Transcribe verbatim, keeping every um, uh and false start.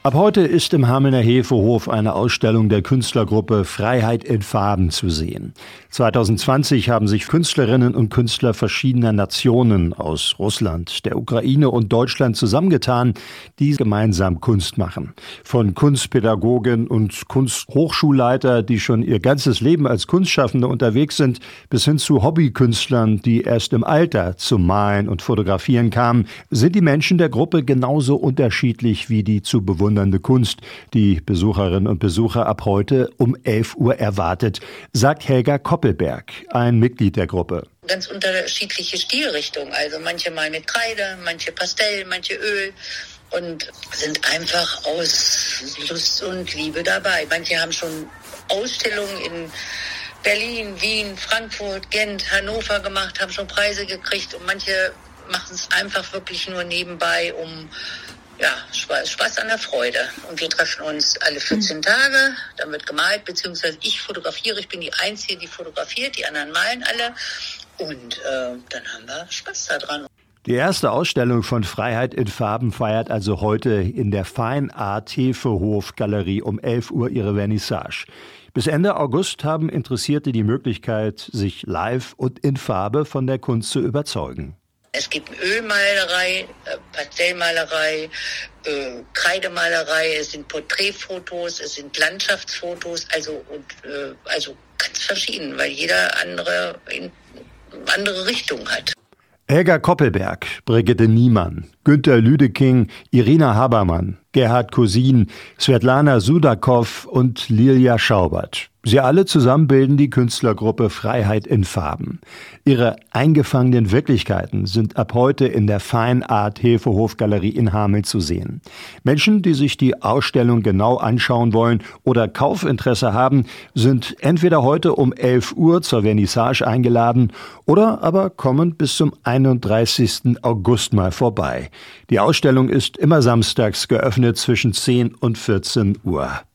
Ab heute ist im Hamelner Hefehof eine Ausstellung der Künstlergruppe Freiheit in Farben zu sehen. zwanzig zwanzig haben sich Künstlerinnen und Künstler verschiedener Nationen aus Russland, der Ukraine und Deutschland zusammengetan, die gemeinsam Kunst machen. Von Kunstpädagogen und Kunsthochschulleiter, die schon ihr ganzes Leben als Kunstschaffende unterwegs sind, bis hin zu Hobbykünstlern, die erst im Alter zum Malen und Fotografieren kamen, sind die Menschen der Gruppe genauso unterschiedlich wie die zu bewundernde Kunst, die Besucherinnen und Besucher ab heute um elf Uhr erwartet, sagt Helga Koppelberg, ein Mitglied der Gruppe. Ganz unterschiedliche Stilrichtungen, also manche mal mit Kreide, manche Pastell, manche Öl und sind einfach aus Lust und Liebe dabei. Manche haben schon Ausstellungen in Berlin, Wien, Frankfurt, Gent, Hannover gemacht, haben schon Preise gekriegt und manche machen es einfach wirklich nur nebenbei, um ja, Spaß, Spaß an der Freude. Und wir treffen uns alle vierzehn Tage, dann wird gemalt, beziehungsweise ich fotografiere, ich bin die Einzige, die fotografiert, die anderen malen alle und äh, dann haben wir Spaß daran. Die erste Ausstellung von Freiheit in Farben feiert also heute in der Fine Art Hefehof Galerie um elf Uhr ihre Vernissage. Bis Ende August haben Interessierte die Möglichkeit, sich live und in Farbe von der Kunst zu überzeugen. Es gibt Ölmalerei, Pastellmalerei, äh, Kreidemalerei, es sind Porträtfotos, es sind Landschaftsfotos, also und äh, also ganz verschieden, weil jeder andere in andere Richtung hat. Helga Koppelberg, Brigitte Niemann, Günter Lüdeking, Irina Habermann, Gerhard Cousin, Svetlana Sudakow und Lilia Schaubert. Sie alle zusammen bilden die Künstlergruppe Freiheit in Farben. Ihre eingefangenen Wirklichkeiten sind ab heute in der Fine Art Hefehof Galerie in Hameln zu sehen. Menschen, die sich die Ausstellung genau anschauen wollen oder Kaufinteresse haben, sind entweder heute um elf Uhr zur Vernissage eingeladen oder aber kommen bis zum einunddreißigsten August mal vorbei. Die Ausstellung ist immer samstags geöffnet zwischen zehn und vierzehn Uhr.